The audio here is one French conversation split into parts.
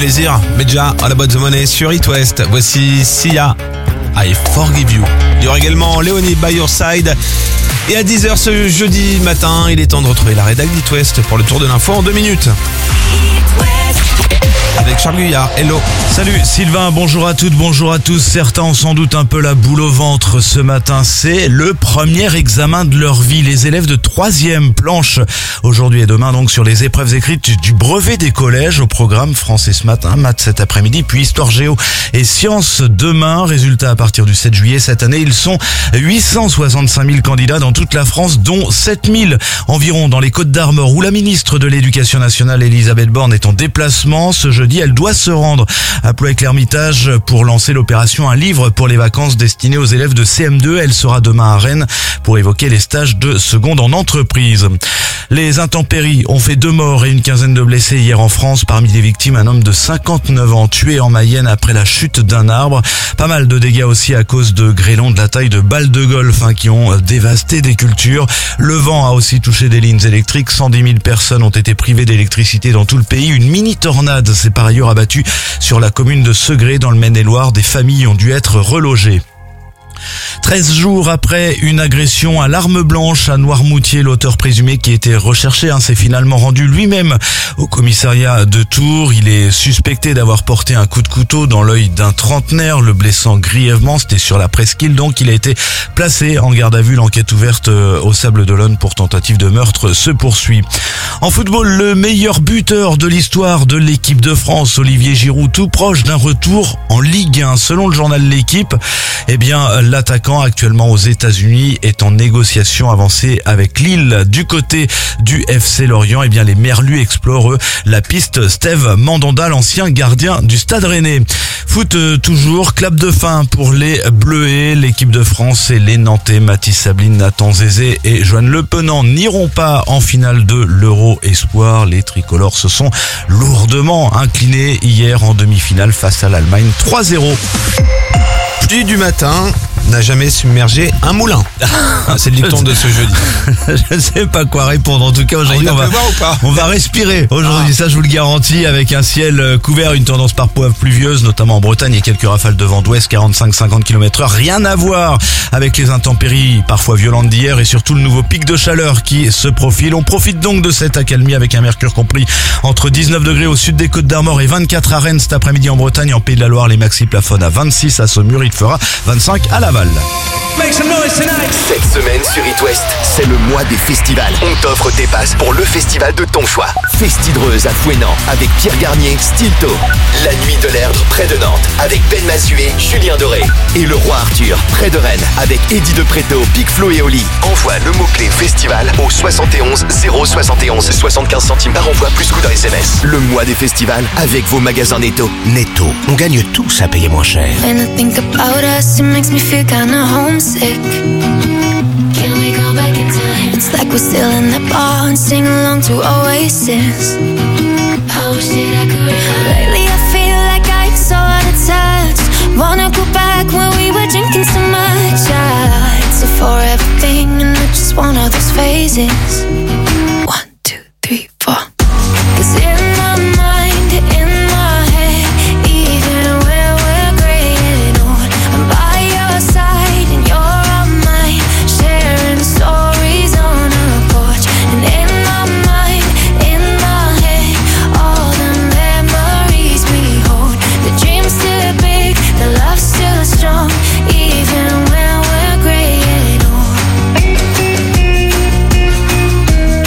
plaisir. Medja à la boîte de monnaie sur It West. Voici Sia, I Forgive You. Il y aura également Léonie By Your Side. Et à 10h ce jeudi matin, il est temps de retrouver la rédac d'It West pour le tour de l'info en 2 minutes. Avec Charles Guyard, hello. Salut Sylvain, bonjour à toutes, bonjour à tous. Certains ont sans doute un peu la boule au ventre ce matin. C'est le premier examen de leur vie. Les élèves de 3e planche aujourd'hui et demain donc sur les épreuves écrites du brevet des collèges au programme français ce matin, maths cet après-midi, puis histoire géo et sciences demain. Résultat à partir du 7 juillet cette année, ils sont 865 000 candidats dans toute la France, dont 7 000 environ dans les Côtes-d'Armor où la ministre de l'Éducation nationale Elisabeth Borne est en déplacement. Ce jeudi, elle doit se rendre à Plouec-l'Hermitage pour lancer l'opération Un livre pour les vacances destinée aux élèves de CM2. Elle sera demain à Rennes pour évoquer les stages de seconde en entreprise. Les intempéries ont fait 2 morts et une quinzaine de blessés hier en France. Parmi les victimes, un homme de 59 ans tué en Mayenne après la chute d'un arbre. Pas mal de dégâts aussi à cause de grêlons de la taille de balles de golf qui ont dévasté des cultures. Le vent a aussi touché des lignes électriques. 110 000 personnes ont été privées d'électricité dans tout le pays. Une mini-tornade s'est par ailleurs abattue sur la commune de Segré dans le Maine-et-Loire. Des familles ont dû être relogées. 13 jours après une agression à l'arme blanche à Noirmoutier, l'auteur présumé qui était recherché s'est finalement rendu lui-même au commissariat de Tours. Il est suspecté d'avoir porté un coup de couteau dans l'œil d'un trentenaire, le blessant grièvement. C'était sur la presqu'île, donc il a été placé en garde à vue. L'enquête ouverte au Sables-d'Olonne pour tentative de meurtre se poursuit. En football, le meilleur buteur de l'histoire de l'équipe de France, Olivier Giroud, tout proche d'un retour en Ligue 1. Selon le journal L'Équipe, l'attaquant actuellement aux États-Unis est en négociation avancée avec Lille. Du côté du FC Lorient, les Merlus explorent la piste Steve Mandanda, l'ancien gardien du Stade Rennais. Foot toujours, clap de fin pour les Bleuets. L'équipe de France et les Nantais, Mathis Sabline, Nathan Zézé et Joanne Le Penant n'iront pas en finale de l'Euro Espoir. Les tricolores se sont lourdement inclinés hier en demi-finale face à l'Allemagne 3-0. Pluie du matin n'a jamais submergé un moulin. C'est le dicton de ce jeudi. Je ne sais pas quoi répondre. En tout cas, aujourd'hui, on va respirer. Aujourd'hui, ça, je vous le garantis, avec un ciel couvert, une tendance parfois pluvieuse, notamment en Bretagne, et quelques rafales de vent d'ouest, 45-50 km/h. Rien à voir avec les intempéries parfois violentes d'hier et surtout le nouveau pic de chaleur qui se profile. On profite donc de cette accalmie avec un mercure compris entre 19 degrés au sud des Côtes-d'Armor et 24 à Rennes cet après-midi en Bretagne. En Pays de la Loire, les maxi plafonnent à 26 à Saumur. Il fera 25 à Laval. Cette semaine sur It West, c'est le mois des festivals. On t'offre tes passes pour le festival de ton choix. Festidreuse à Fouesnant avec Pierre Garnier, Stilto. La nuit de l'Erdre près de Nantes avec Ben Mazué, Julien Doré. Et le Roi Arthur près de Rennes avec Eddie de Préto, Big Flo et Oli. Envoie le mot-clé festival au 71 071 75 centimes par envoi plus coût d'un SMS. Le mois des festivals avec vos magasins Netto. Netto, on gagne tous à payer moins cher. When I think about us, it makes me feel kinda homesick. Can we go back in time? It's like we're still in the bar and sing along to Oasis. Oh shit, I could. Lately I feel like I'm so out of touch. Wanna go back when we were drinking so much. It's a forever thing and I just want all those phases. 1, 2, 3, 4. 'Cause in my mind, in my head, even when we're gray and old, I'm by your side and you're on mine, sharing stories on a porch. And in my mind, in my head, all the memories we hold. The dream's still big, the love's still strong, even when we're gray and old.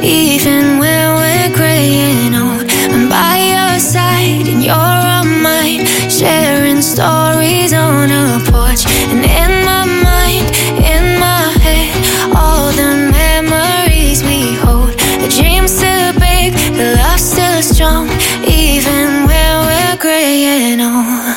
even when we're graying old. I'm by your side and you're on mine, sharing stories on a porch. And in my mind, in my head, all the memories we hold. The dream's still big, the love's still strong, even when we're graying old.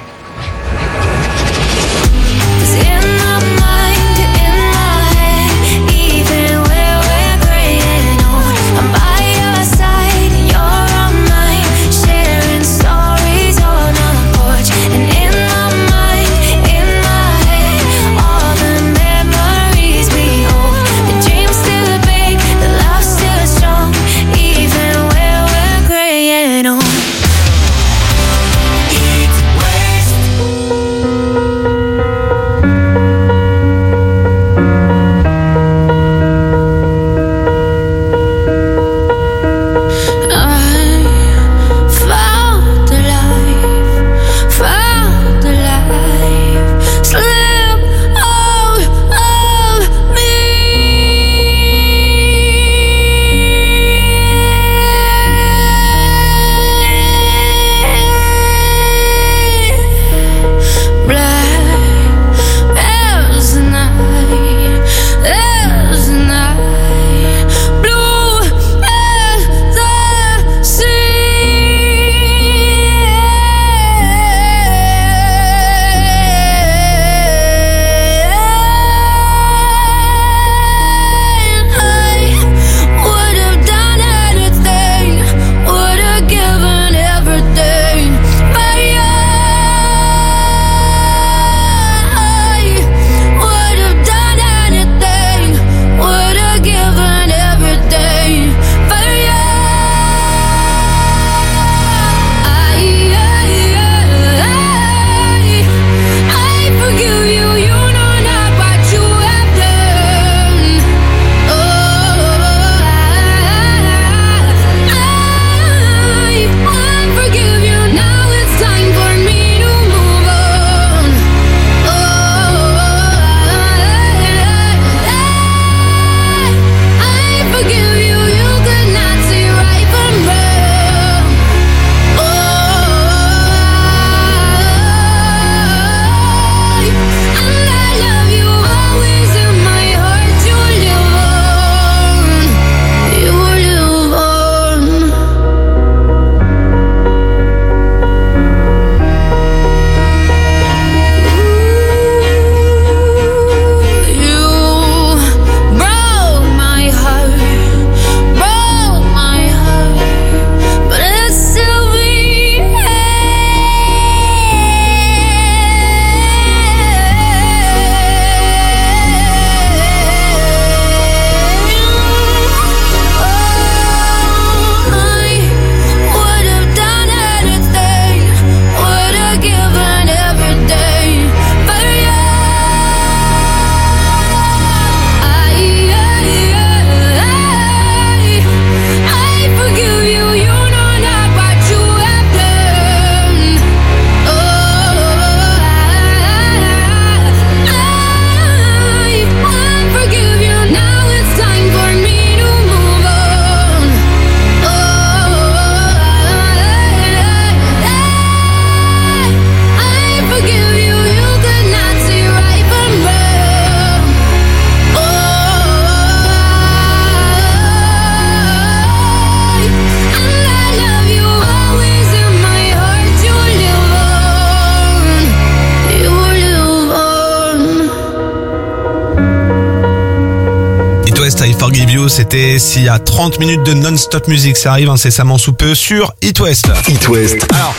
I Forgive You, c'était s'il y a 30 minutes de non-stop musique, ça arrive incessamment sous peu sur It West. It West. Alors,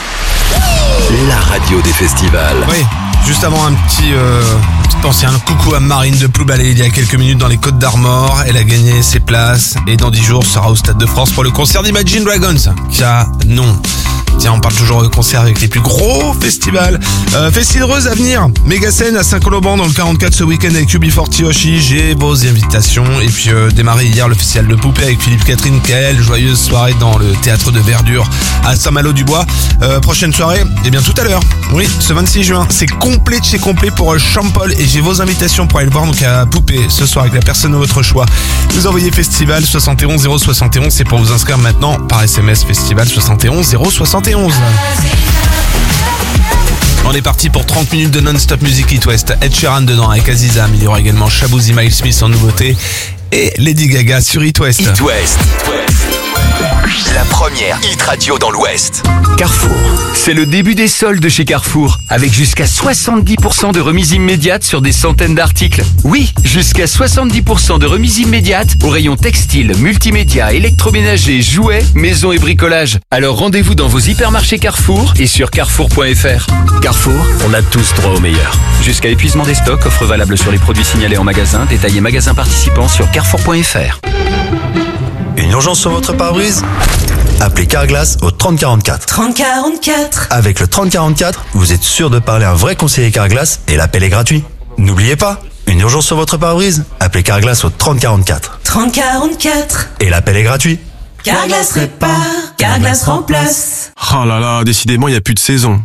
la radio des festivals. Oui, juste avant un petit pensée, un coucou à Marine de Ploubalay il y a quelques minutes dans les Côtes d'Armor. Elle a gagné ses places et dans 10 jours sera au Stade de France pour le concert d'Imagine Dragons. Canon. Tiens, on parle toujours de concerts avec les plus gros festivals. Festidreuse à venir, méga scène à Saint-Colomban dans le 44 ce week-end avec UB40 Hoshi. J'ai vos invitations. Et puis démarré hier le festival de Poupée avec Philippe Catherine. Quelle joyeuse soirée dans le théâtre de Verdure à Saint-Malo-du-Bois. Prochaine soirée, eh bien tout à l'heure. Oui, ce 26 juin, c'est complet de chez complet pour Champol. Et j'ai vos invitations pour aller le voir donc à Poupée ce soir avec la personne de votre choix. Vous envoyez festival 71 071, c'est pour vous inscrire maintenant par SMS festival 71 071. On est parti pour 30 minutes de non-stop music It West. Ed Sheeran dedans avec Aziza, il y aura également Shabozy, Miles Smith en nouveauté et Lady Gaga sur It West. It West. La première hit radio dans l'Ouest. Carrefour. C'est le début des soldes chez Carrefour, avec jusqu'à 70% de remise immédiate sur des centaines d'articles. Oui, jusqu'à 70% de remise immédiate au rayon textile, multimédia, électroménager, jouets, maison et bricolage. Alors rendez-vous dans vos hypermarchés Carrefour et sur carrefour.fr. Carrefour, on a tous droit au meilleur. Jusqu'à épuisement des stocks, offre valable sur les produits signalés en magasin, détaillés magasin participant sur carrefour.fr. Une urgence sur votre pare-brise? Appelez Carglass au 3044. 3044. Avec le 3044, vous êtes sûr de parler à un vrai conseiller Carglass et l'appel est gratuit. N'oubliez pas, une urgence sur votre pare-brise? Appelez Carglass au 3044. 3044. Et l'appel est gratuit. Carglass répare, Carglass remplace. Oh là là, décidément, il n'y a plus de saison.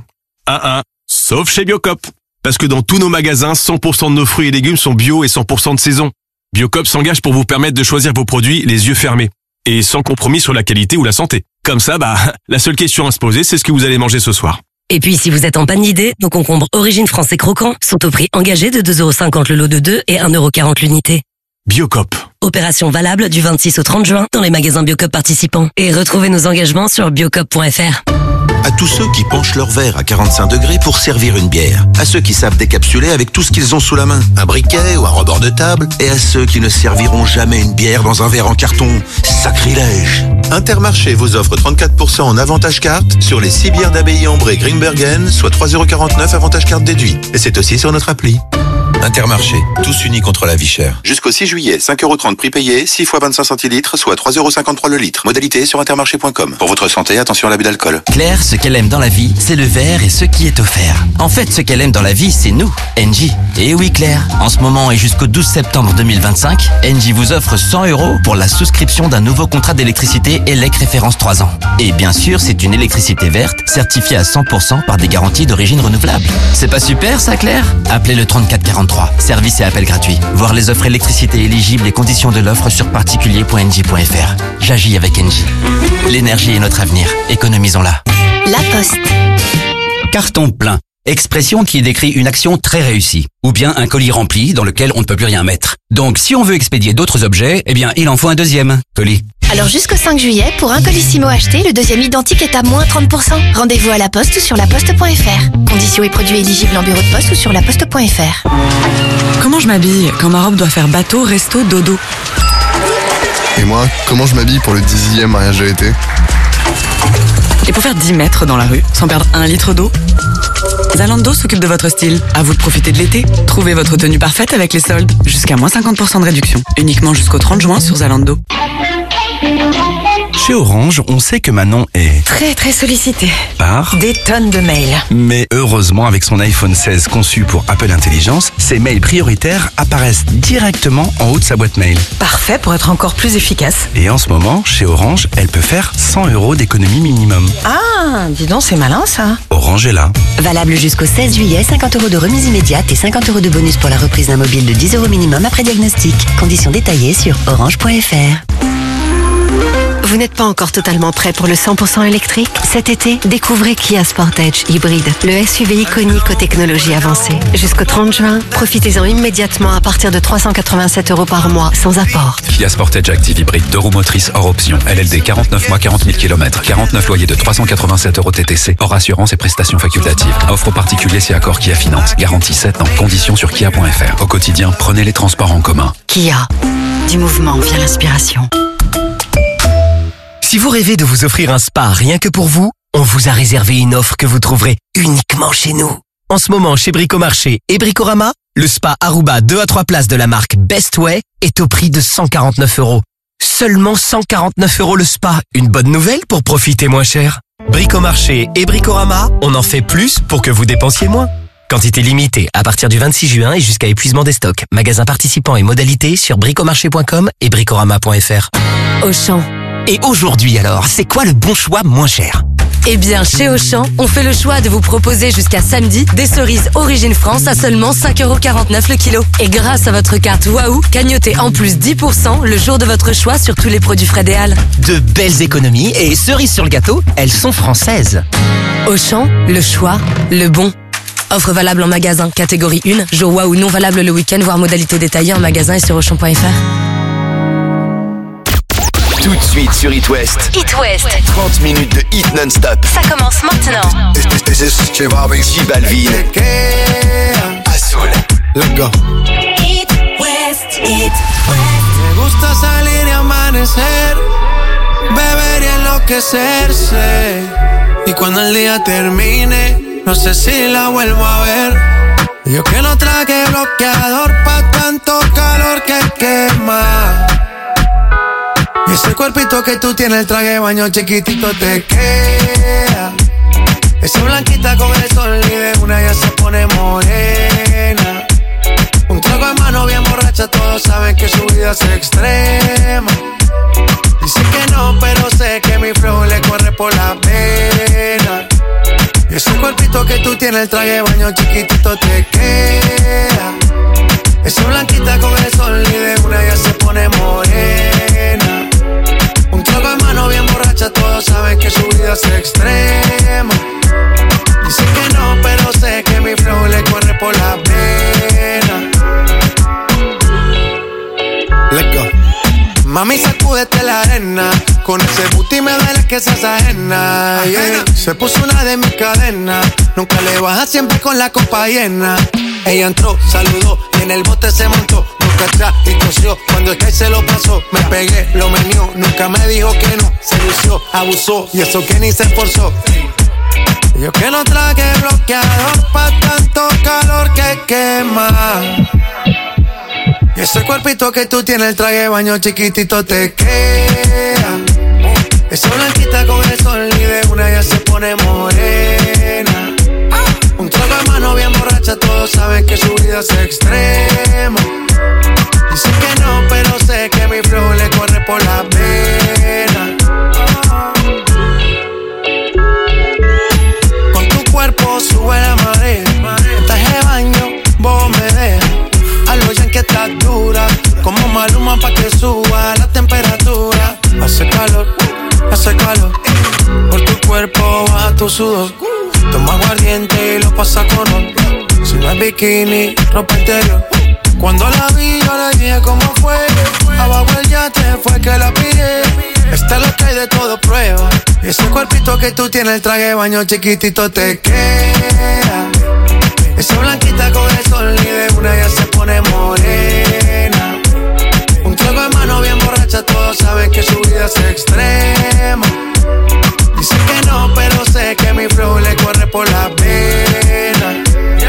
Sauf chez Biocop. Parce que dans tous nos magasins, 100% de nos fruits et légumes sont bio et 100% de saison. Biocop s'engage pour vous permettre de choisir vos produits les yeux fermés. Et sans compromis sur la qualité ou la santé. Comme ça, la seule question à se poser, c'est ce que vous allez manger ce soir. Et puis, si vous êtes en panne d'idées, nos concombres Origine Français croquants sont au prix engagé de 2,50€ le lot de 2 et 1,40€ l'unité. Biocop. Opération valable du 26 au 30 juin dans les magasins Biocop participants. Et retrouvez nos engagements sur biocop.fr. À tous ceux qui penchent leur verre à 45 degrés pour servir une bière. À ceux qui savent décapsuler avec tout ce qu'ils ont sous la main. Un briquet ou un rebord de table. Et à ceux qui ne serviront jamais une bière dans un verre en carton. Sacrilège. Intermarché vous offre 34% en avantage carte sur les 6 bières d'Abbaye Ambré Grimbergen, soit 3,49€ avantage carte déduit. Et c'est aussi sur notre appli. Intermarché, tous unis contre la vie chère. Jusqu'au 6 juillet, 5,30€ prix payé, 6 fois 25 centilitres, soit 3,53€ le litre. Modalité sur intermarché.com. Pour votre santé, attention à l'abus d'alcool. Claire, ce qu'elle aime dans la vie, c'est le verre et ce qui est offert. En fait, ce qu'elle aime dans la vie, c'est nous, Engie. Et oui Claire, en ce moment et jusqu'au 12 septembre 2025, Engie vous offre 100€ pour la souscription d'un nouveau contrat d'électricité ELEC référence 3 ans. Et bien sûr, c'est une électricité verte, certifiée à 100% par des garanties d'origine renouvelable. C'est pas super ça Claire? Appelez le 3443. Service et appel gratuit. Voir les offres électricité éligibles et conditions de l'offre sur particulier.engie.fr. J'agis avec Engie. L'énergie est notre avenir. Économisons-la. La Poste. Carton plein. Expression qui décrit une action très réussie. Ou bien un colis rempli dans lequel on ne peut plus rien mettre. Donc si on veut expédier d'autres objets, eh bien il en faut un deuxième colis. Alors jusqu'au 5 juillet, pour un Colissimo acheté, le deuxième identique est à moins 30%. Rendez-vous à la Poste ou sur laposte.fr. Conditions et produits éligibles en bureau de poste ou sur laposte.fr. Comment je m'habille quand ma robe doit faire bateau, resto, dodo? Et moi, comment je m'habille pour le 10e mariage de l'été? Et pour faire 10 mètres dans la rue, sans perdre 1 litre d'eau? Zalando s'occupe de votre style. À vous de profiter de l'été. Trouvez votre tenue parfaite avec les soldes. Jusqu'à moins 50% de réduction. Uniquement jusqu'au 30 juin sur Zalando. Chez Orange, on sait que Manon est très sollicitée par des tonnes de mails. Mais heureusement, avec son iPhone 16 conçu pour Apple Intelligence, ses mails prioritaires apparaissent directement en haut de sa boîte mail. Parfait pour être encore plus efficace. Et en ce moment, chez Orange, elle peut faire 100€ d'économie minimum. Ah, dis donc, c'est malin ça. Orange est là. Valable jusqu'au 16 juillet, 50€ de remise immédiate et 50€ de bonus pour la reprise d'un mobile de 10€ minimum après diagnostic. Conditions détaillées sur orange.fr. Vous n'êtes pas encore totalement prêt pour le 100% électrique? Cet été, découvrez Kia Sportage hybride, le SUV iconique aux technologies avancées. Jusqu'au 30 juin, profitez-en immédiatement à partir de 387€ par mois, sans apport. Kia Sportage Active hybride, 2 roues motrices hors option, LLD 49 mois, 40 000 km, 49 loyers de 387€ TTC, hors assurance et prestations facultatives. Offre particulier si accord Kia Finance. Garantie 7 ans, conditions sur kia.fr. Au quotidien, prenez les transports en commun. Kia, du mouvement vient l'inspiration. Si vous rêvez de vous offrir un spa rien que pour vous, on vous a réservé une offre que vous trouverez uniquement chez nous. En ce moment, chez Bricomarché et Bricorama, le spa Aruba 2 à 3 places de la marque Best Way est au prix de 149€. Seulement 149€ le spa. Une bonne nouvelle pour profiter moins cher. Bricomarché et Bricorama, on en fait plus pour que vous dépensiez moins. Quantité limitée à partir du 26 juin et jusqu'à épuisement des stocks. Magasins participants et modalités sur bricomarché.com et bricorama.fr. Auchan. Et aujourd'hui alors, c'est quoi le bon choix moins cher ? Eh bien, chez Auchan, on fait le choix de vous proposer jusqu'à samedi des cerises Origine France à seulement 5,49€ le kilo. Et grâce à votre carte Waouh, cagnotez en plus 10% le jour de votre choix sur tous les produits Fred et Al. De belles économies et cerises sur le gâteau, elles sont françaises. Auchan, le choix, le bon. Offre valable en magasin, catégorie 1, jour Waouh non valable le week-end, voire modalité détaillée en magasin et sur Auchan.fr. Tout de suite sur It West. It West. 30 minutes de hit non-stop. Ça commence maintenant. J Balvin. Azul. Let's go. It West, It Me gusta salir y amanecer, beber y enloquecerse. Y cuando el día termine, no sé si la vuelvo a ver. Yo que no traje bloqueador pa' tanto calor que quema. Y ese cuerpito que tú tienes, el traje de baño chiquitito te queda. Esa blanquita con el sol y de una ya se pone morena. Un trago en mano bien borracha, todos saben que su vida es extrema. Dice que no, pero sé que mi flow le corre por la pena. Y ese cuerpito que tú tienes, el traje de baño chiquitito te queda. Esa blanquita con el sol y de una ya se pone morena. Un trago en mano bien borracha, todos saben que su vida es extrema. Dice que no, pero sé que mi flow le corre por la pena. Let's go. Mami, sacúdete la arena. Con ese booty me duele que seas ajena, yeah. Se puso una de mis cadenas. Nunca le baja, siempre con la copa llena. Ella entró, saludó y en el bote se montó. Nunca atrás y tosió. Cuando el que se lo pasó, me pegué, lo menió. Nunca me dijo que no. Se lució, abusó y eso que ni se esforzó. Yo que no traje bloqueador pa' tanto calor que quema. Y ese cuerpito que tú tienes, el traje de baño chiquitito te queda. Esa blanquita con el sol y de una ya se pone morena. Un trago de mano bien borracha, todos saben que su vida es extrema. Dice que no, pero sé que mi flow le corre por la pena. Con tu cuerpo sube la marea. En traje de baño, vos me dejas. A lo ya que estás dura, como Maluma pa' que suba la temperatura. Hace calor, por tu cuerpo baja tu sudor. Toma aguardiente y lo pasa con ron. Si no es bikini, ropa interior. Cuando la vi yo le dije cómo fue. Abajo el yate fue que la pillé. Esta es lo que hay de todo prueba. Y ese cuerpito que tú tienes, el traje de baño chiquitito te queda. Esa blanquita con el sol y de una ya se pone morena. Un trago de mano bien borracha, todos saben que su vida es extrema. Dice que no, pero sé que mi flow le corre por la pena.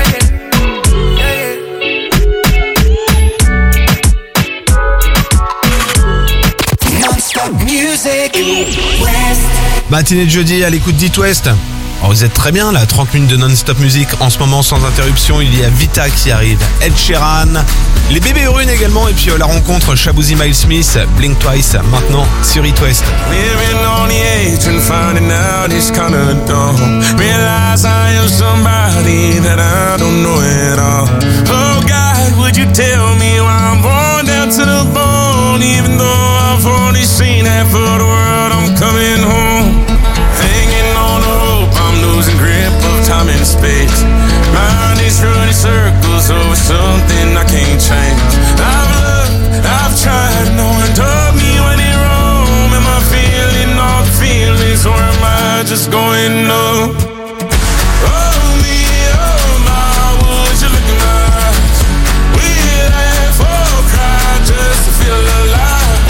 Non-stop music. West. Matinée de jeudi à l'écoute d'It West. Alors vous êtes très bien là, 30 minutes de non-stop musique en ce moment sans interruption. Il y a Vita qui arrive, Ed Sheeran, les bébés Rune également et puis la rencontre Shaboozey Miles Smith, Blink Twice maintenant sur It West. Living on the edge and finding out it's kinda dumb. Realize I am somebody that I don't know at all. Oh God, would you tell me why I'm born down to the bone? Even though I've only seen half of the world, I'm coming home. Hanging on the hope, I'm losing grip of time and space. Mind is running circles over something I can't change. I've looked, I've tried, no one told me when it wrong. Am I feeling all the feelings or am I just going numb? Oh me, oh my, would you look in my eyes? We laugh or cry just to feel alive.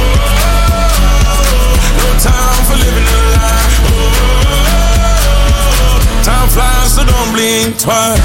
Oh, no time for living a lie. Time flies, so don't blink twice.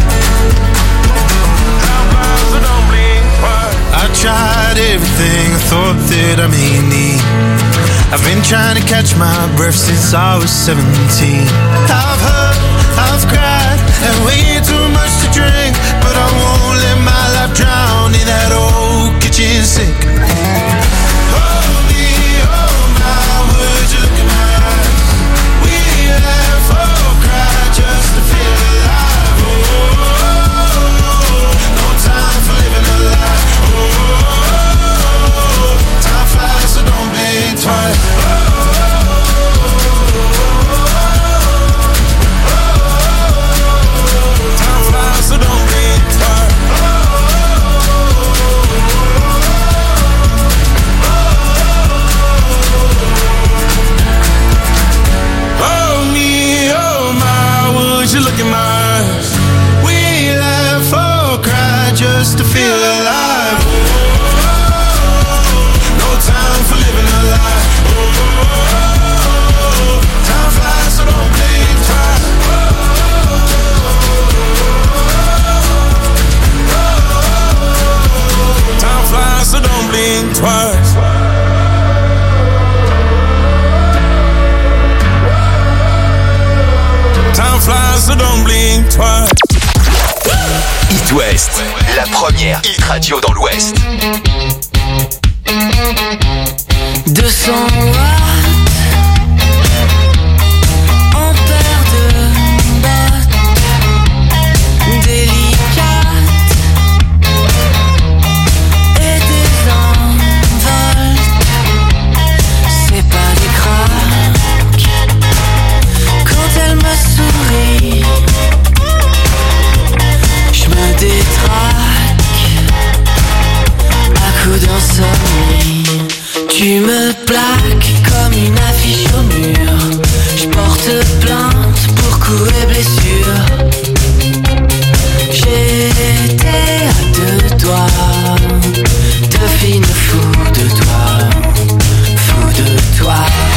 Time flies, so don't blink twice. I tried everything I thought that I may need. I've been trying to catch my breath since I was 17. I've hurt, I've cried, and way too much to drink, but I won't let my life drown in that old kitchen sink. Hold me, oh my, would you look in my eyes? We laugh or cry just to feel alive. Oh, no time for living a lie. Oh, time flies, so don't blink twice. Time flies, so don't blink twice. Oh me, oh my, would you look in my eyes? We laugh or cry just to feel alive. No time for living a lie. Time flies, so don't blink twice. Time flies, so don't blink twice. Time flies, so don't blink twice. It West, la première hit radio dans l'Ouest. 200 watts, ampères de bottes, délicates et des envoltes. C'est pas des craques quand elle me sourit. Je me détraque à coups d'insomnie. Tu me plaques comme une affiche au mur. Je porte plainte pour coups et blessures. J'étais à 2 doigts de finir fou de toi, fou de toi.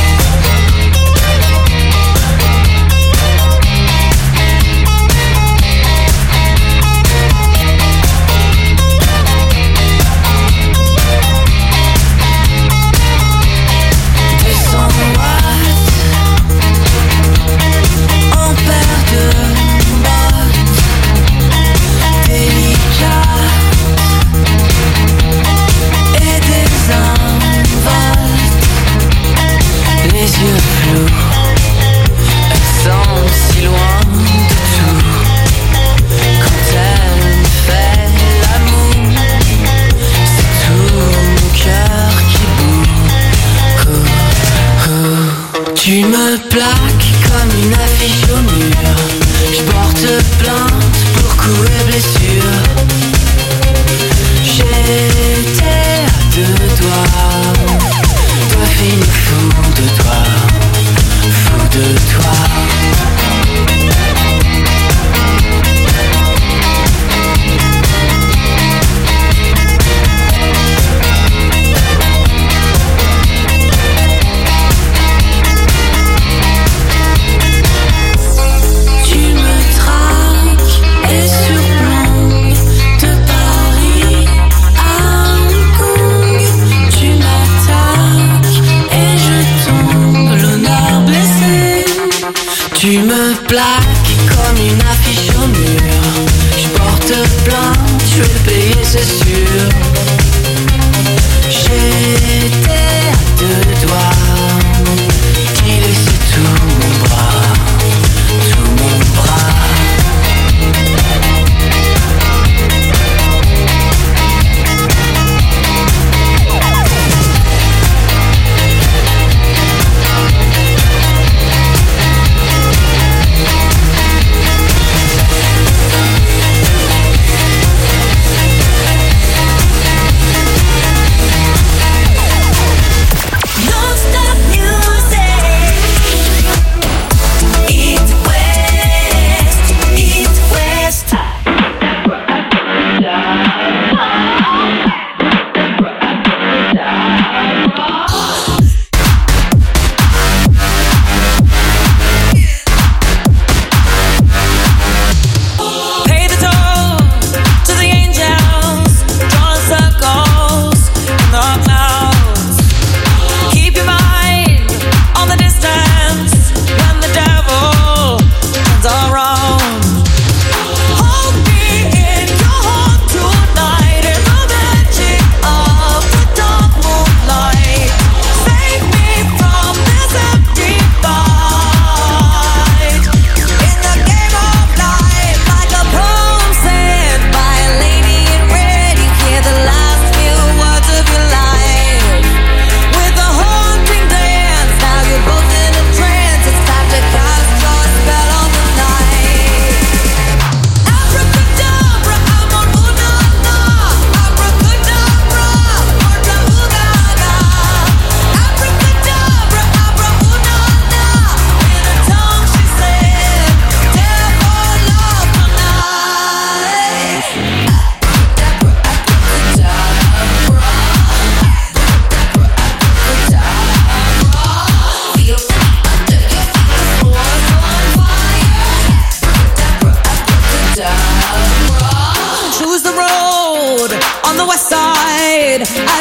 Tu me plaques comme une affiche au mur. Je porte plainte pour coups et blessures. J'étais à 2 doigts de finir fou de toi, fou de toi. Tu me traques et surplombes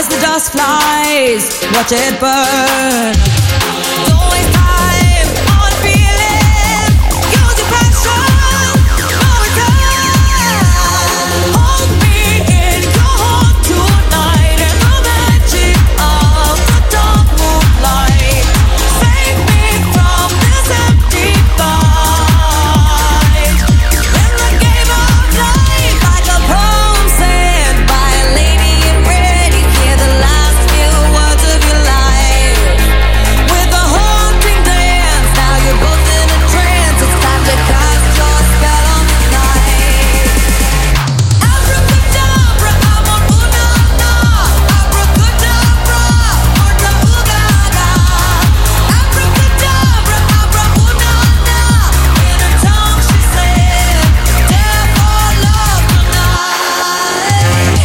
As the dust flies, watch it burn. Don't waste time on feeling. Use your passion for return. Hold me in your heart tonight in the magic of the dark moonlight. Save me from this empty fight. In the game of life, like a poem said by a lady in red, you hear the last few words of your life. With a haunting dance, now you're both in a trance. It's time to cast your spell on the night. Abracadabra, I'm on ooh-na-na. Abracadabra, orta ooh-ga-ga. Abracadabra, abra ooh-na-na. In her tongue she said, "Death or love tonight."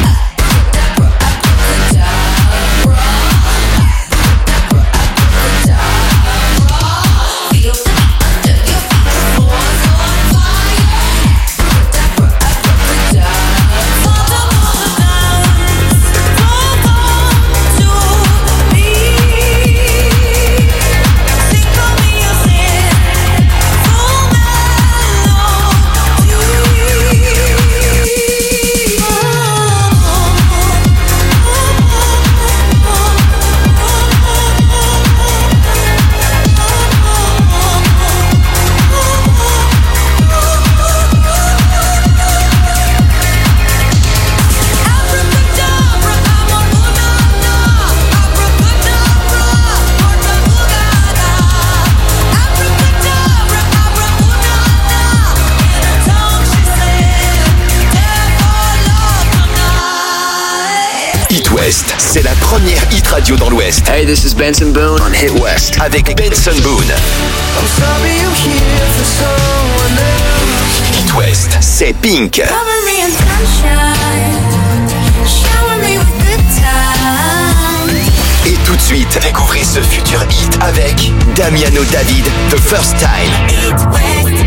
Hit West, c'est la première hit radio dans l'Ouest. Hey, this is Benson Boone on Hit West. Avec Benson Boone. I'm sorry I'm here for someone else. Hit West, c'est Pink. Cover me in sunshine, shower me with good times. Et tout de suite, découvrez ce futur hit avec Damiano David, The First Time. Hit West.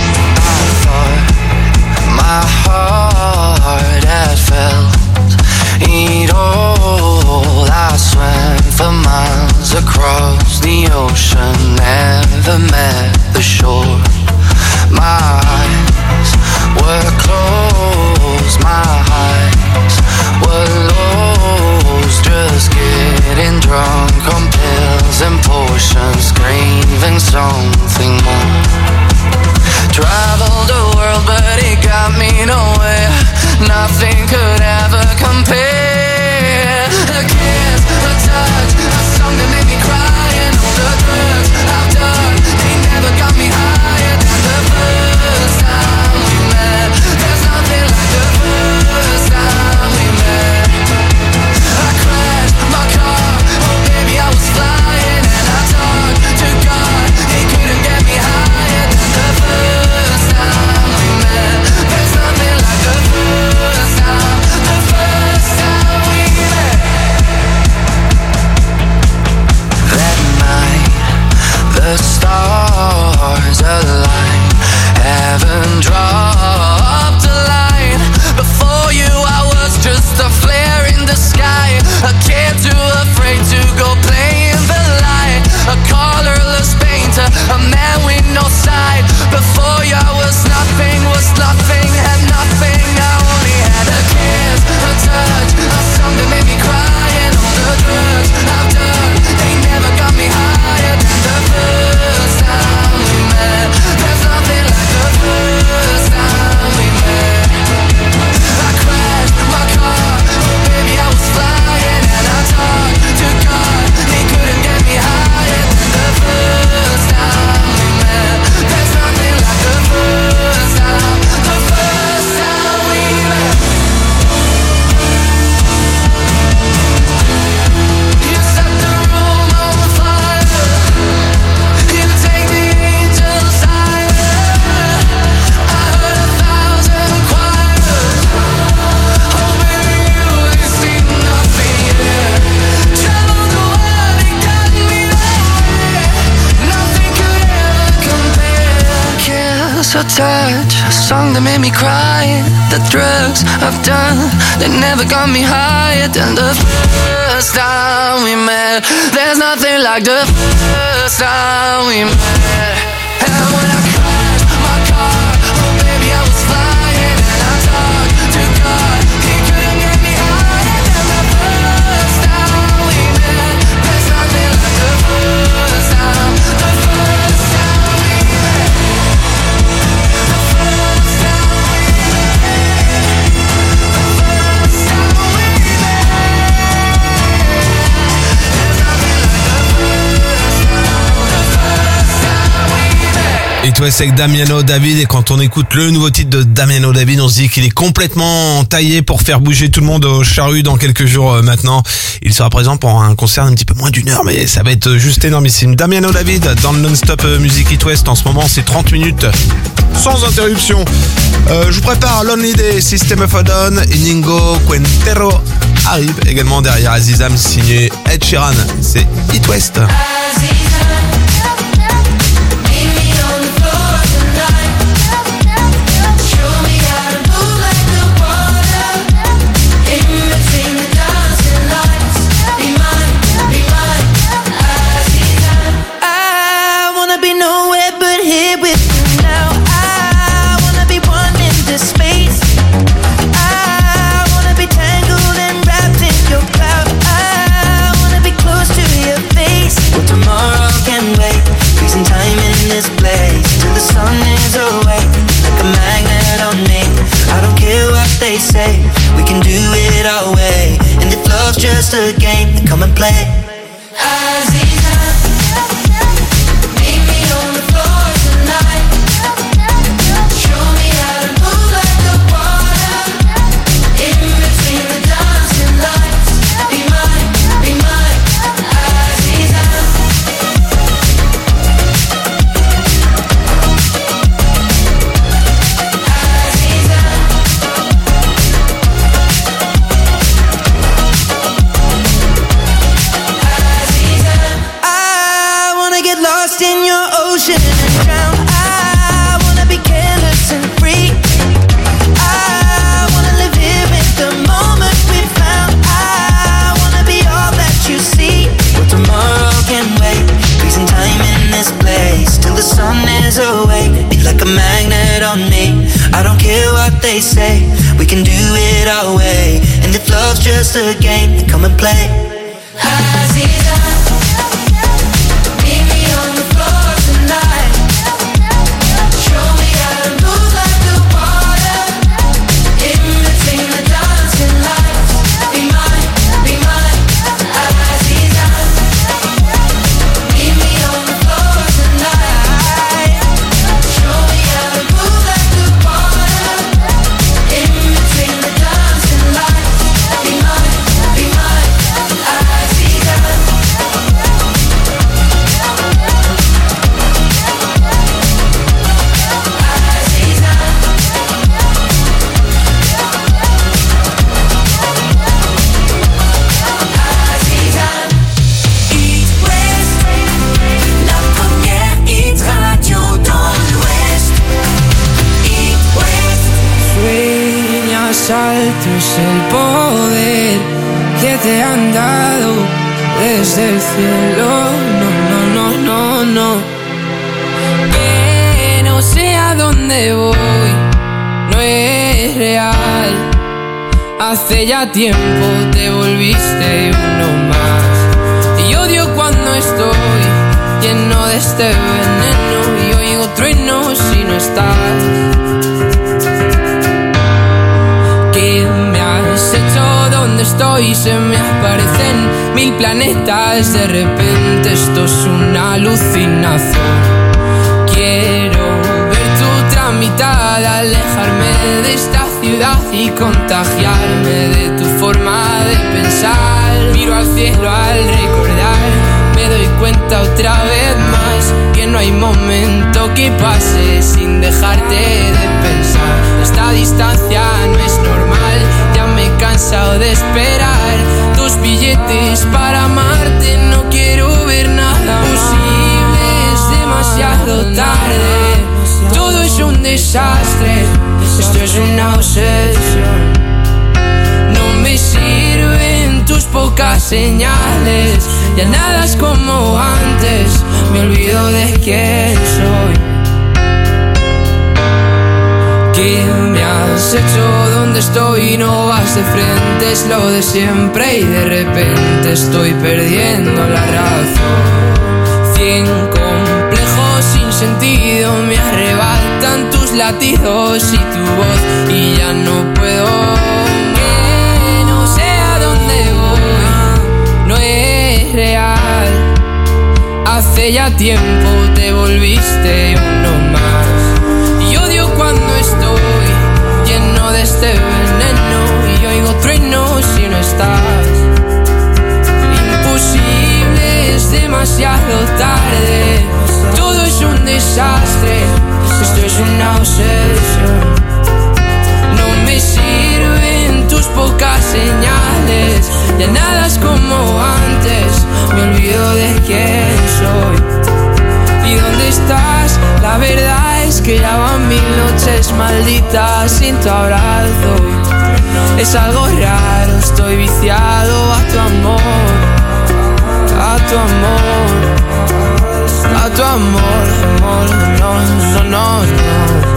My heart had felt it all. I swam for miles across the ocean, never met the shore. My eyes were closed, my eyes were lost, just getting drunk on pills and potions, craving something more. Traveled the world but it got me nowhere, nothing could ever compare. A kiss, a touch, a song that made me cry, and all the drugs I've done, they never got me higher than the first time we met. There's nothing like the first time we met. I crashed my car, oh baby I was flying, and I talked to God, he couldn't get me higher than the first time we met. There's nothing like the first time we met. That night, the stars aligned, heaven dropped a line. Before you I was just a flare in the sky, a kid too afraid to go play in the light, a colorless painter, a man with no side. Before you I was nothing, had nothing. I only had a kiss, a touch, a song that made me cry, and all the drugs I've done, they never got me higher than the first time we met. There's nothing like the first time we met. I crashed my car, oh baby I was flying, and I talked to God, he couldn't get me higher than the first time we met. There's nothing like the first time we met. You set the room on fire, you take the angels higher. I heard 1,000 choirs, oh baby you ain't seen nothing yet. Traveled the world, it got me there, nothing could ever compare. Kiss or touch, a song that made me cry, the drugs I've done, they never got me higher than the first time we met. There's nothing like the first time we met. And when I crashed my car, oh baby I was flying, and I talked to God, he couldn't get me higher than the first time we met. There's nothing like the first time, the first time we met. The first time we met. The first time we met. There's nothing like the first time, the first time we met. Et toi, c'est avec Damiano David, et quand on écoute le nouveau titre de Damiano David, on se dit qu'il est complètement taillé pour faire bouger tout le monde au Charru dans quelques jours maintenant. Il sera présent pour un concert un petit peu moins d'1 heure, mais ça va être juste énormissime. Damiano David dans le non-stop Music It West. En ce moment, c'est 30 minutes sans interruption. Je vous prépare Lonely Day, System of a Down, Inigo Quintero arrive également derrière Azizam, signé Ed Sheeran. C'est It West. Say we can do it our way, and if love's just a game, then come and play. They say we can do it our way, and if love's just a game, then come and play. Altos el poder que te han dado desde el cielo. No. Que no sé a dónde voy, no es real. Hace ya tiempo te volviste uno más. Y odio cuando estoy lleno de este veneno y oigo truenos si no estás. ¿Qué me has hecho? ¿Dónde estoy? Se me aparecen 1000 planetas. De repente esto es una alucinación. Quiero ver tu tramitada, alejarme de esta ciudad y contagiarme de tu forma de pensar. Miro al cielo al recordar, me doy cuenta otra vez más que no hay momento que pase sin dejarte de pensar. Esta distancia no es normal, ya me he cansado de esperar tus billetes para amarte. No quiero ver nada posible, es demasiado tarde. Todo es un desastre, Esto es una obsesión. No me sirven tus pocas señales. Ya nada es como antes. Me olvido de quién soy. ¿Qué me has hecho? ¿Dónde estoy? No vas de frente, es lo de siempre. Y de repente estoy perdiendo la razón. 100 complejos sin sentido me arrebatan tus latidos y tu voz. Y ya no puedo, que no sé a dónde voy. No es real. Hace ya tiempo te volviste uno más. Y odio cuando estoy lleno de este veneno y oigo truenos si no estás. Imposible, es demasiado tarde. Todo es un desastre. Esto es una obsesión. No me sirven tus pocas señales. Ya nada es como antes. Me olvido de quién soy. ¿Y dónde estás? La verdad es que ya van 1000 noches malditas sin tu abrazo. Es algo raro, estoy viciado a tu amor. A tu amor. A tu amor, amor, no, no, no, no.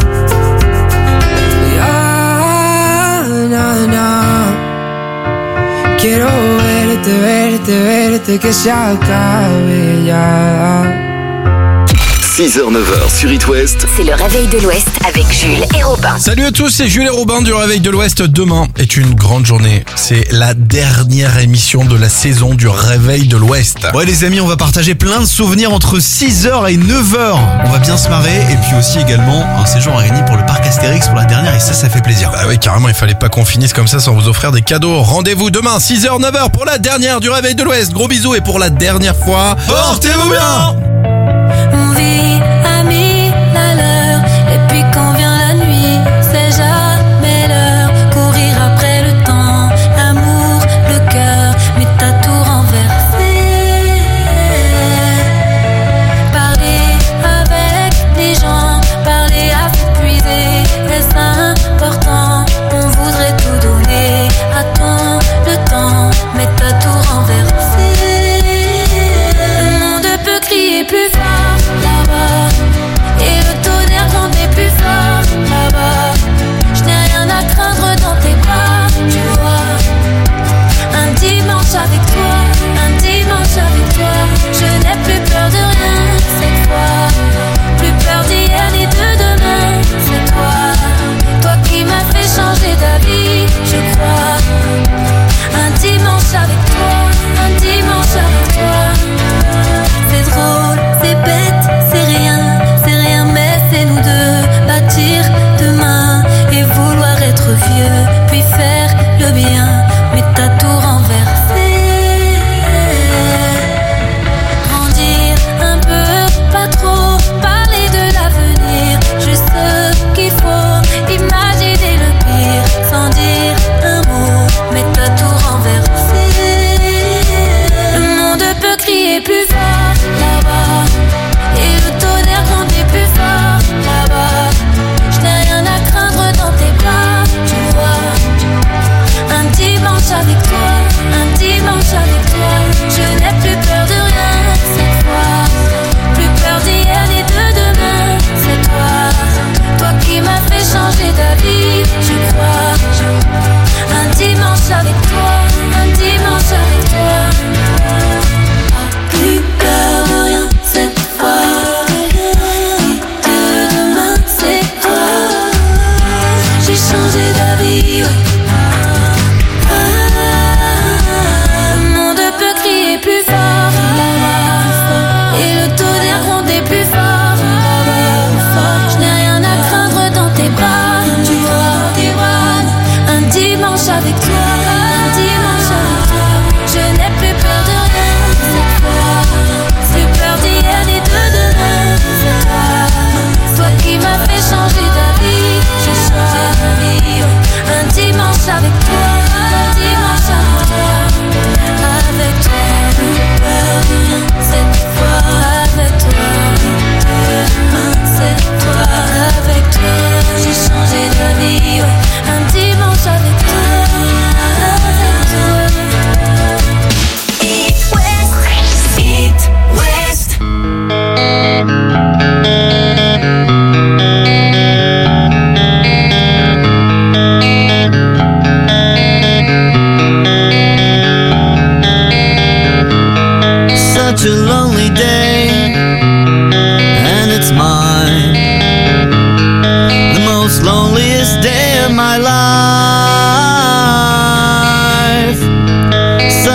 Ya, no, no. Quiero verte, verte, verte, que se acabe ya. 6h, 9h sur It West. C'est le réveil de l'Ouest avec Jules et Robin. Salut à tous, c'est Jules et Robin du Réveil de l'Ouest. Demain est une grande journée. C'est la dernière émission de la saison du Réveil de l'Ouest. Ouais les amis, on va partager plein de souvenirs entre 6h et 9h. On va bien se marrer et puis aussi également un séjour à gagner pour le parc Astérix pour la dernière et ça fait plaisir. Bah oui, carrément, il fallait pas qu'on finisse comme ça sans vous offrir des cadeaux. Rendez-vous demain 6h, 9h pour la dernière du Réveil de l'Ouest. Gros bisous et pour la dernière fois, portez-vous bien. On vit à 1000 à l'heure, et puis quand vient la nuit, c'est jamais l'heure. Courir après le temps, l'amour, le cœur, mais t'as tout renversé. Parler avec les gens, parler à s'épuiser, est-ce important? On voudrait tout donner à ton le temps, mais t'as tout renversé. Le monde peut crier plus fort là-bas, et le tonnerre grondait plus fort là-bas. Je n'ai rien à craindre dans tes bras, tu vois. Un dimanche avec toi, un dimanche avec toi. Je n'ai plus peur de rien cette fois. Plus peur d'hier ni de demain, c'est toi. Toi qui m'as fait changer d'avis, je crois. Un dimanche avec toi, un dimanche avec toi. C'est drôle, c'est bête, c'est rien, mais c'est nous deux. Bâtir demain et vouloir être vieux, puis faire le bien, mais t'as tout renversé. Grandir un peu, pas trop, parler de l'avenir, juste ce qu'il faut, imaginer le pire, sans dire un mot, mais t'as tout renversé. Le monde peut crier plus fort là-bas, et le tonnerre grondait plus fort là-bas. Je n'ai rien à craindre dans tes bras, tu vois. Un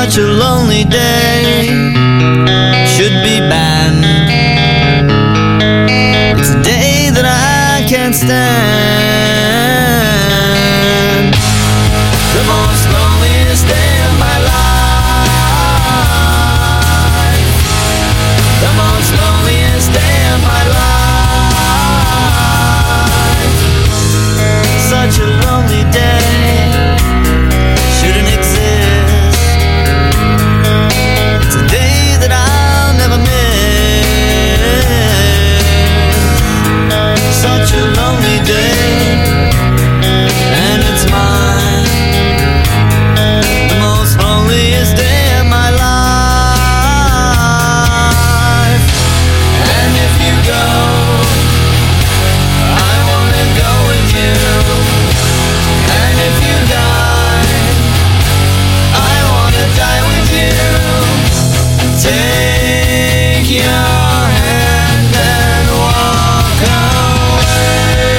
Such a lonely day should be banned. It's a day that I can't stand. The most loneliest day of my life. The most loneliest day of my life. Such a lonely day shouldn't exist. It's a day that I'll never miss. Such a lonely day, and it's mine. The most loneliest day of my life. And if you go, I wanna go with you. And if you die, I wanna die with you. Take your hand and walk away.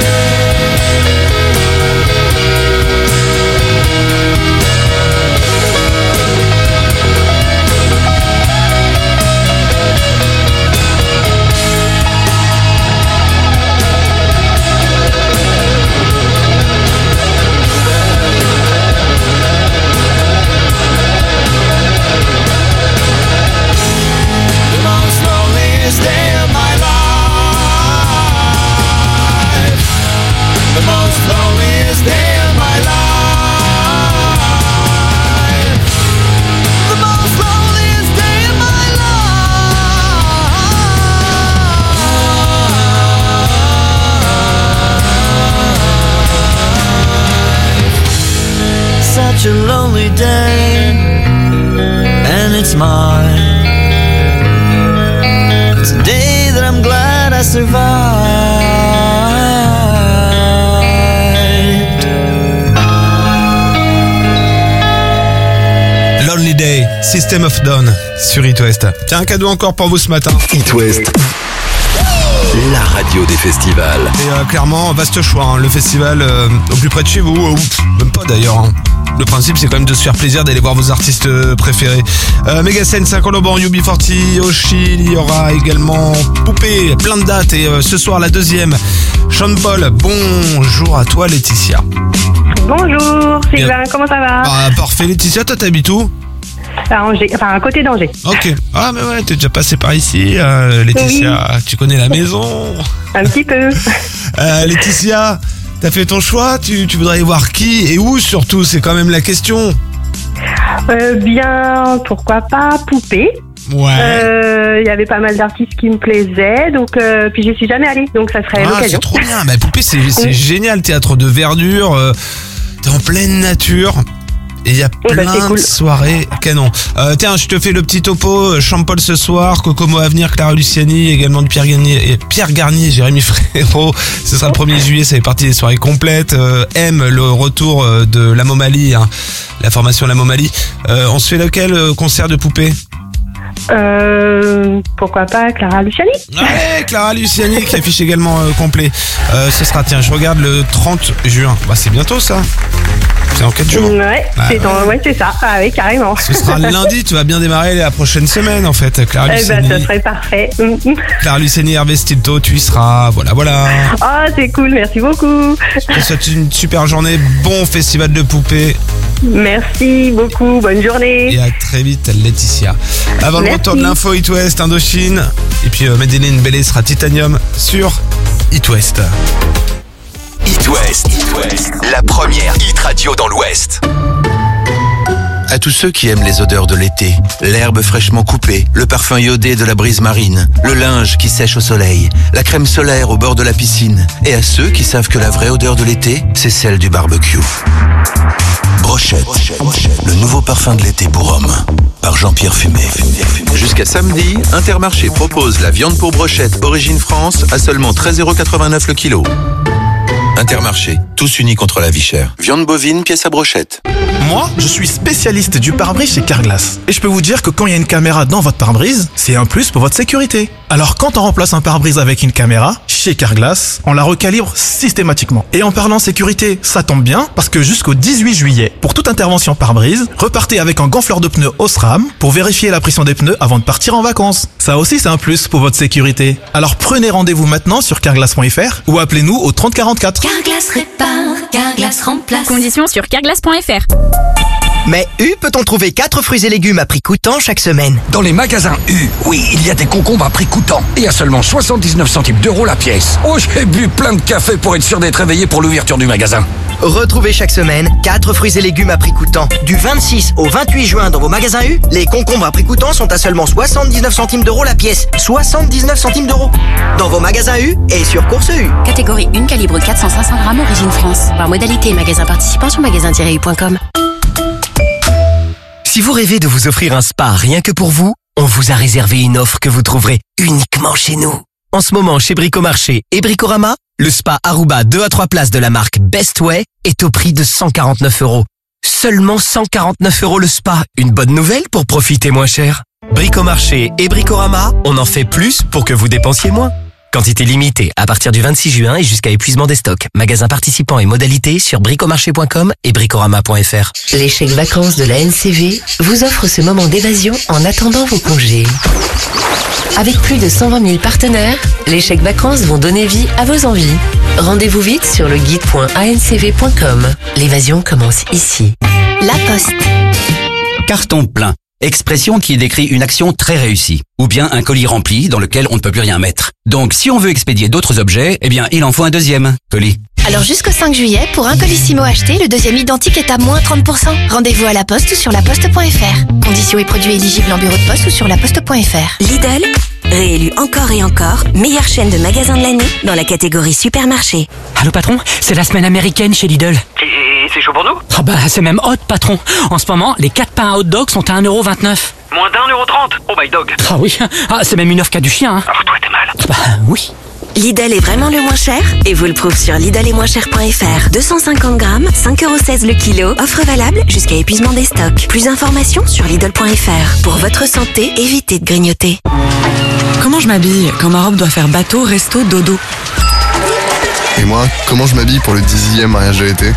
The most loneliest day of my life. The most loneliest day of my life. The most loneliest day of my life. Such a lonely day, and it's mine. It's a day that I'm glad I survived. Lonely Day, System of Down sur It West. Tiens, un cadeau encore pour vous ce matin. It West, la radio des festivals. Et clairement, vaste choix, hein. Le festival au plus près de chez vous, ou même pas d'ailleurs, hein. Le principe, c'est quand même de se faire plaisir d'aller voir vos artistes préférés. Megasen, Saint-Coloban, UB40, Oshi, il y aura également Poupée, plein de dates. Et ce soir, la deuxième, Sean Paul. Bonjour à toi, Laetitia. Bonjour Sylvain, comment ça va? Parfait, Laetitia, toi t'habites où? À Angers, enfin à côté d'Angers. Ok. Ah mais ouais, t'es déjà passé par ici, Laetitia. Oui. Tu connais la maison? Un petit peu. Laetitia, t'as fait ton choix? Tu voudrais aller voir qui et où surtout? C'est quand même la question. Bien, pourquoi pas Poupée. Ouais. Il y avait pas mal d'artistes qui me plaisaient, donc puis j'y suis jamais allée, donc ça serait l'occasion. C'est trop bien. Bah, Poupée, c'est génial, théâtre de verdure, t'es en pleine nature. Et il y a plein de soirées canon. Tiens, je te fais le petit topo. Champol ce soir, Kokomo à venir, Clara Luciani, également de Pierre Garnier, Jérémy Frérot. Ce sera le 1er juillet, ça fait partie des soirées complètes. M, le retour de la Momalie, hein, la formation La Momalie. On se fait lequel concert de Poupée? Pourquoi pas Clara Luciani? Ouais, Clara Luciani qui affiche également complet. Ce sera, tiens, je regarde le 30 juin. Bah, c'est bientôt ça. C'est en 4 jours. Ouais, c'est ça. Ah oui, carrément. Ce sera lundi, tu vas bien démarrer la prochaine semaine en fait. Clara Luciani. Ça serait parfait. Clara Luciani, Hervé Stilto, tu y seras. Voilà. Ah, c'est cool, merci beaucoup. Je te souhaite une super journée. Bon festival de Poupée. Merci beaucoup, bonne journée. Et à très vite, Laetitia. Avant le retour de l'info It West, Indochine. Et puis Medellin Bellé sera Titanium sur It West. It West, la première hit radio dans l'Ouest. À tous ceux qui aiment les odeurs de l'été, l'herbe fraîchement coupée, le parfum iodé de la brise marine, le linge qui sèche au soleil, la crème solaire au bord de la piscine, et à ceux qui savent que la vraie odeur de l'été, c'est celle du barbecue. Brochette, le nouveau parfum de l'été pour hommes, par Jean-Pierre Fumé. Jusqu'à samedi, Intermarché propose la viande pour brochette Origine France à seulement 13,89€ le kilo. Intermarché, tous unis contre la vie chère. Viande bovine, pièce à brochette. Moi, je suis spécialiste du pare-brise chez Carglass. Et je peux vous dire que quand il y a une caméra dans votre pare-brise, c'est un plus pour votre sécurité. Alors quand on remplace un pare-brise avec une caméra, chez Carglass, on la recalibre systématiquement. Et en parlant sécurité, ça tombe bien, parce que jusqu'au 18 juillet, pour toute intervention pare-brise, repartez avec un gonfleur de pneus Osram pour vérifier la pression des pneus avant de partir en vacances. Ça aussi c'est un plus pour votre sécurité. Alors prenez rendez-vous maintenant sur carglass.fr ou appelez-nous au 30 44. Carglass répare, Carglass remplace. Conditions sur carglass.fr. Mais U peut-on trouver 4 fruits et légumes à prix coûtant chaque semaine? Dans les magasins U, oui, il y a des concombres à prix coûtant. Et à seulement 79 centimes d'euros la pièce. Oh, j'ai bu plein de café pour être sûr d'être réveillé pour l'ouverture du magasin. Retrouvez chaque semaine 4 fruits et légumes à prix coûtant. Du 26 au 28 juin dans vos magasins U, les concombres à prix coûtant sont à seulement 79 centimes d'euros la pièce. 79 centimes d'euros. Dans vos magasins U et sur Course U. Catégorie 1, calibre 400-500 grammes, origine France. Par modalité, magasin participant sur magasin-u.com. Si vous rêvez de vous offrir un spa rien que pour vous, on vous a réservé une offre que vous trouverez uniquement chez nous. En ce moment, chez Bricomarché et Bricorama, le spa Aruba 2 à 3 places de la marque Best Way est au prix de 149 €. Seulement 149 € le spa. Une bonne nouvelle pour profiter moins cher. Bricomarché et Bricorama, on en fait plus pour que vous dépensiez moins. Quantité limitée à partir du 26 juin et jusqu'à épuisement des stocks. Magasins participants et modalités sur bricomarché.com et bricorama.fr. Les chèques vacances de la NCV vous offrent ce moment d'évasion en attendant vos congés. Avec plus de 120 000 partenaires, les chèques vacances vont donner vie à vos envies. Rendez-vous vite sur le guide.ancv.com. L'évasion commence ici. La Poste. Carton plein. Expression qui décrit une action très réussie. Ou bien un colis rempli dans lequel on ne peut plus rien mettre. Donc si on veut expédier d'autres objets, eh bien il en faut un deuxième colis. Alors jusqu'au 5 juillet, pour un Colissimo acheté, le deuxième identique est à moins 30%. Rendez-vous à la Poste ou sur laposte.fr. Conditions et produits éligibles en bureau de poste ou sur laposte.fr. Lidl, réélu encore et encore, meilleure chaîne de magasins de l'année dans la catégorie supermarché. Allô patron, c'est la semaine américaine chez Lidl. Et c'est chaud pour nous? Ah bah c'est même hot patron. En ce moment, les 4 pains à hot dog sont à 1,29 €. Moins d'1,30 €. Oh my dog. Ah oui, c'est même une offre qu'a du chien. Hein. Alors toi t'es mal. Bah oui. Lidl est vraiment le moins cher et vous le prouve sur lidl-et-moins-cher.fr. 250 grammes, 5,16 € le kilo. Offre valable jusqu'à épuisement des stocks. Plus d'informations sur lidl.fr. Pour votre santé, évitez de grignoter. Comment je m'habille quand ma robe doit faire bateau, resto, dodo? Et moi, comment je m'habille pour le 10e mariage de l'été?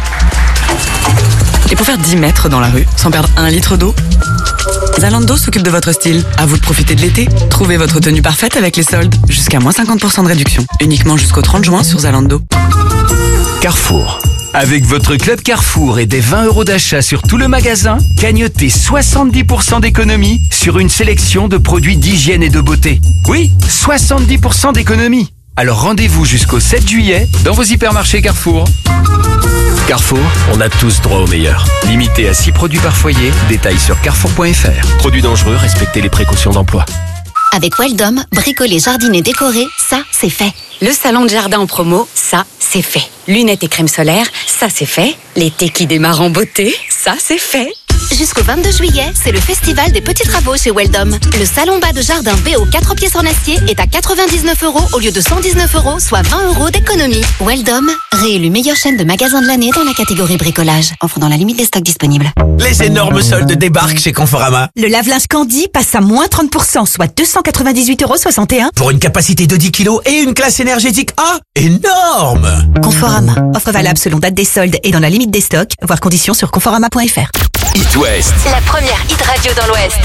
Et pour faire 10 mètres dans la rue, sans perdre 1 litre d'eau? Zalando s'occupe de votre style. À vous de profiter de l'été. Trouvez votre tenue parfaite avec les soldes. Jusqu'à moins 50% de réduction. Uniquement jusqu'au 30 juin sur Zalando. Carrefour. Avec votre club Carrefour et des 20 € d'achat sur tout le magasin, gagnotez 70% d'économie sur une sélection de produits d'hygiène et de beauté. Oui, 70% d'économie. Alors rendez-vous jusqu'au 7 juillet dans vos hypermarchés Carrefour. Carrefour, on a tous droit au meilleur. Limité à 6 produits par foyer, détails sur carrefour.fr. Produits dangereux, respectez les précautions d'emploi. Avec Weldom, bricoler, jardiner, décorer, ça, c'est fait. Le salon de jardin en promo, ça, c'est fait. Lunettes et crème solaire, ça, c'est fait. L'été qui démarre en beauté, ça, c'est fait. Jusqu'au 22 juillet, c'est le festival des petits travaux chez Weldom. Le salon bas de jardin BO 4 pièces en acier est à 99 € au lieu de 119 €, soit 20 € d'économie. Weldom, réélu meilleure chaîne de magasins de l'année dans la catégorie bricolage. Offre dans la limite des stocks disponibles. Les énormes soldes débarquent chez Conforama. Le lave-linge Candy passe à moins 30%, soit 298,61 €. Pour une capacité de 10 kg et une classe énergétique A. Énorme! Conforama. Offre valable selon date des soldes et dans la limite des stocks. Voir conditions sur conforama.fr. It West. La première hit radio dans l'Ouest.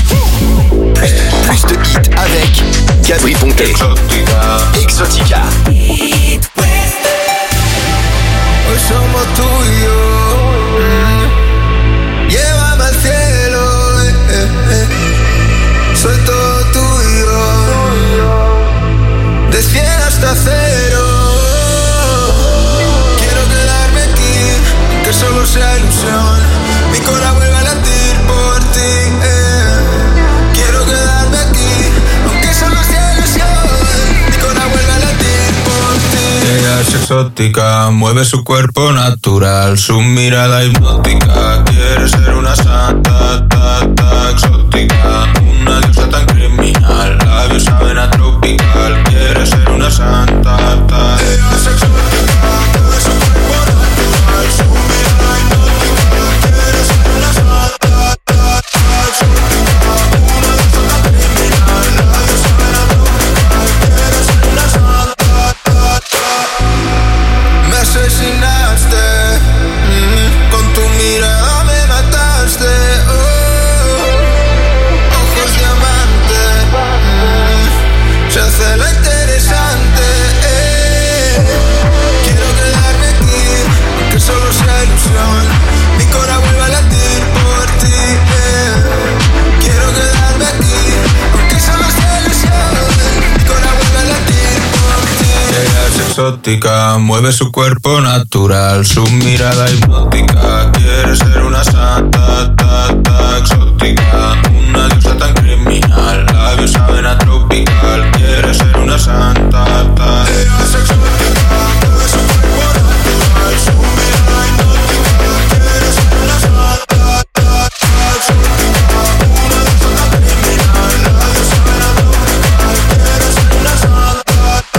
Plus de hits avec Gabri Pontet. Exotica. It West. Hoy somos tú y yo. Llévame al cielo. Soy todo tuyo. De 100 hasta 0. Quiero quedarme aquí, que solo sea ilusión. Mi corazón vuelve a latir por ti. Quiero quedarme aquí, aunque solo sea ilusión. Mi corazón vuelve a latir por ti. Ella es exótica, mueve su cuerpo natural, su mirada hipnótica. Quiere ser una santa, exótica, una diosa tan criminal. Labios saben a tropical. Quiere ser una santa, ella es exótica, mueve su cuerpo natural, su mirada hipnótica. Quiere ser una santa, exótica, una diosa tan criminal. Labios saben a tropical. exótica, mueve su cuerpo natural, su mirada hipnótica. Quiere ser una santa, exótica, una diosa tan criminal, labios saben a tropical. Quiere ser una santa, ella es exótica, mueve su cuerpo natural, su mirada hipnótica. Quiere ser una santa, exótica, una diosa tan criminal, labios saben a tropical. Quiere ser una santa.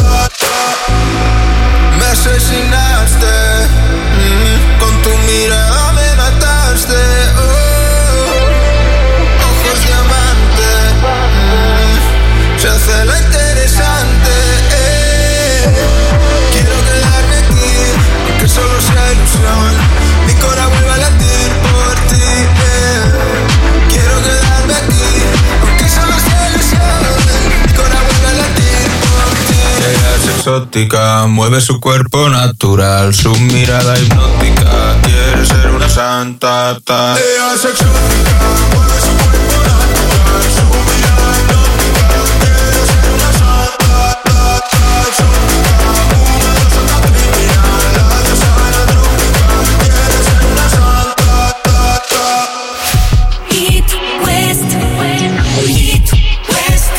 Me asesinaste, con tu mirada me mataste, ojos diamante, se hace la interesante, quiero quedarme aquí, aunque solo sea ilusión, mi corazón vuelve a latir por ti, quiero quedarme aquí, aunque solo sea ilusión, mi corazón vuelve a latir por ti. Ella es exótica, mueve su cuerpo natural, su mirada hipnótica, quiere ser una santa. Ella es exótica, mueve su cuerpo natural, su mirada hipnótica, quiere ser una santa, exótica, una diosa tan criminal, la diosa de la tropical, quiere ser una santa. It West, It West.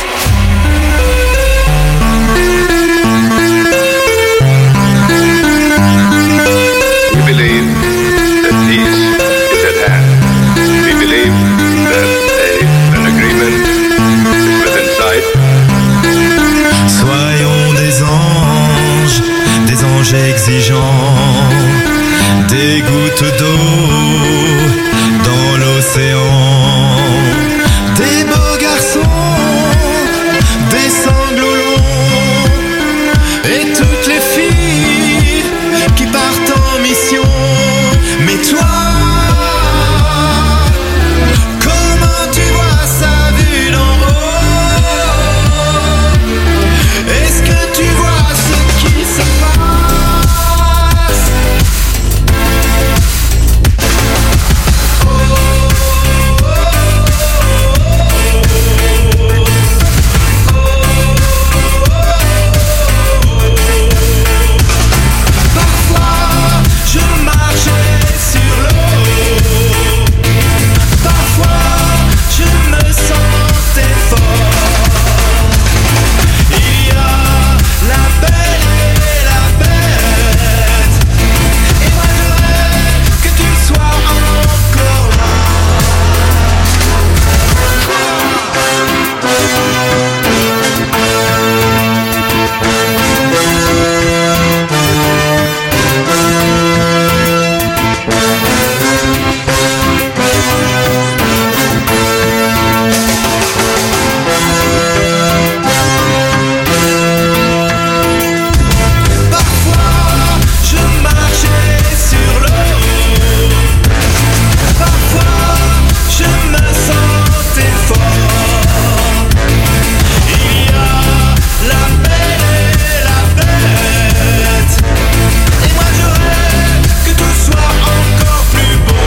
We believe that peace is at hand. We believe that an agreement is within sight. Soyons des anges exigeants, des gouttes d'eau dans l'océan, des beaux garçons, des sanglots longs, et toutes les filles qui partent en mission. Mais toi, comment tu vois ça vu d'en haut? Est-ce que tu vois ce qui se passe? Parfois, je marchais sur l'eau. Parfois, je me sentais fort. Il y a la belle et la bête, et moi je rêve que tu sois encore là. Parfois, je marchais sur l'eau. Parfois, je me sentais fort. Il y a la belle et la bête, et moi je rêve que tout soit encore plus beau.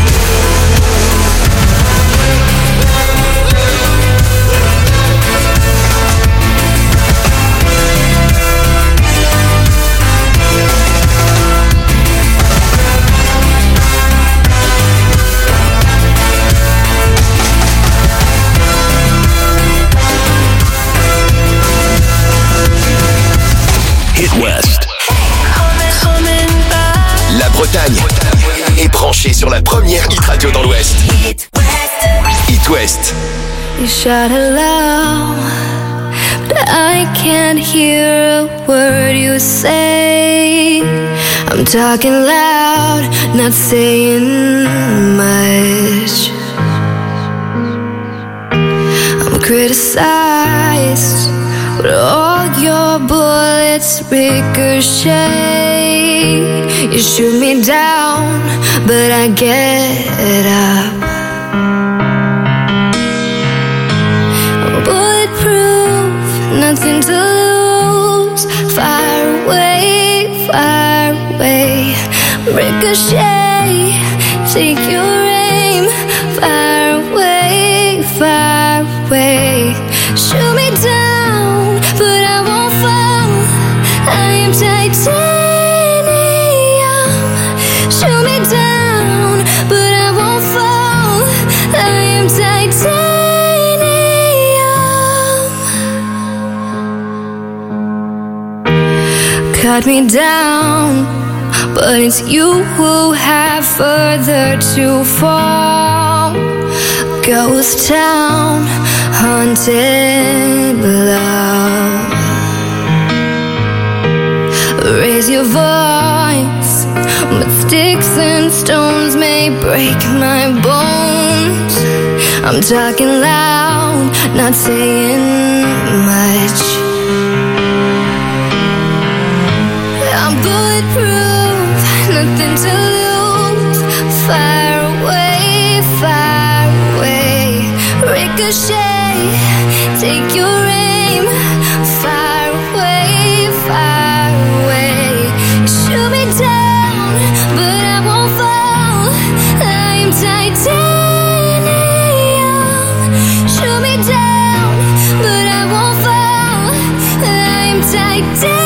Hit West. La Bretagne est branchée sur la première hit radio dans l'Ouest. Hit West. You shout aloud, but I can't hear a word you say. I'm talking loud, not saying much. I'm criticized, but all your bullets ricochet. You shoot me down, but I get up. Bulletproof, nothing to lose. Fire away, ricochet. Take your aim, fire away, shoot me down, but I won't fall. I am tied let me down, but it's you who have further to fall. Ghost town, haunted love. Raise your voice, but sticks and stones may break my bones. I'm talking loud, not saying much. I'm bulletproof, nothing to lose. Far away, far away. Ricochet, take your aim. Far away, far away. Shoot me down, but I won't fall. I'm titanium. Shoot me down, but I won't fall. I'm titanium.